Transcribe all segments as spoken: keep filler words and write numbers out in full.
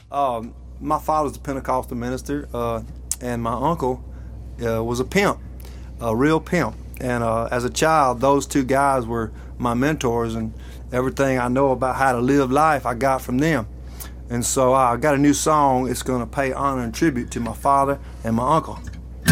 Um, my father's a Pentecostal minister, uh, and my uncle uh, was a pimp, a real pimp. And uh, as a child, those two guys were my mentors, and everything I know about how to live life I got from them. And so uh, I got a new song. It's going to pay honor and tribute to my father and my uncle.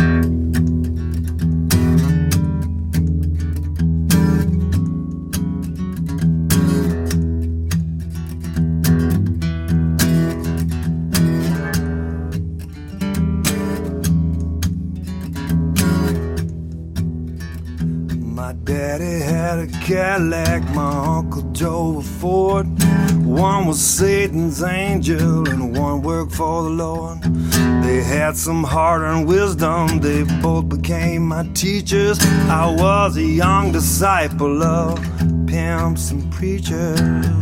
My daddy had a Cadillac, my uncle drove a Ford. One was Satan's angel and one worked for the Lord. They had some hard-earned wisdom, they both became my teachers. I was a young disciple of pimps and preachers.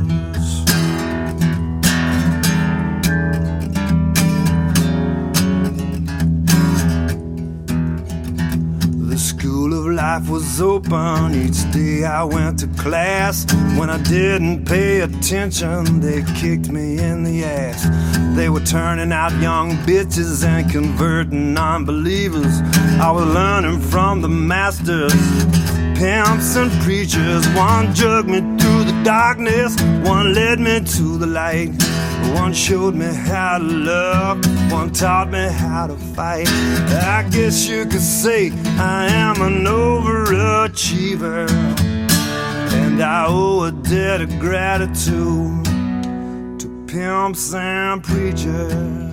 The school of life was open, each day I went to class. When I didn't pay attention, they kicked me in the ass. They were turning out young bitches and converting non-believers. I was learning from the masters, pimps and preachers. One drugged me through the darkness, one led me to the light. One showed me how to love, one taught me how to fight. I guess you could say I am an overachiever, and I owe a debt of gratitude to pimps and preachers.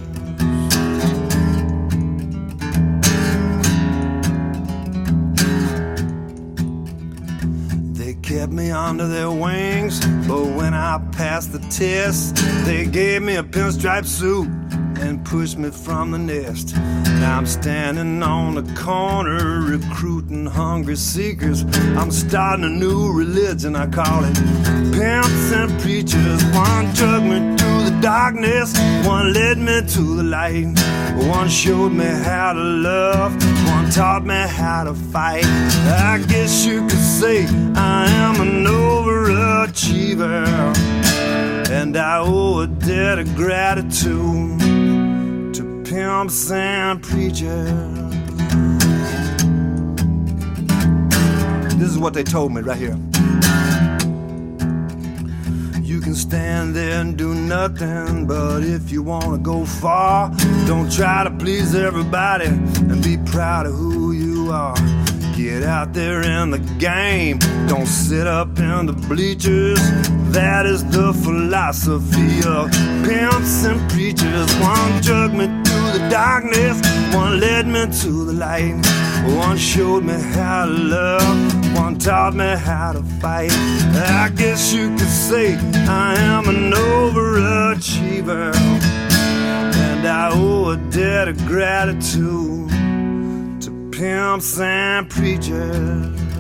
They kept me under their wings, but when I passed the test, they gave me a pinstripe suit and pushed me from the nest. Now I'm standing on the corner recruiting hungry seekers. I'm starting a new religion, I call it pimps and preachers. One drugged me through the darkness, one led me to the light. One showed me how to love, one taught me how to fight. I guess you could say I am an overachiever, and I owe a debt of gratitude to pimps and preachers. This is what they told me right here. You can stand there and do nothing, but if you want to go far, don't try to please everybody and be proud of who you are. Get out there in the game, don't sit up in the bleachers. That is the philosophy of pimps and preachers. One drugged me through the darkness, one led me to the light. One showed me how to love, one taught me how to fight. I guess you could say I am an overachiever, and I owe a debt of gratitude to pimps and preachers.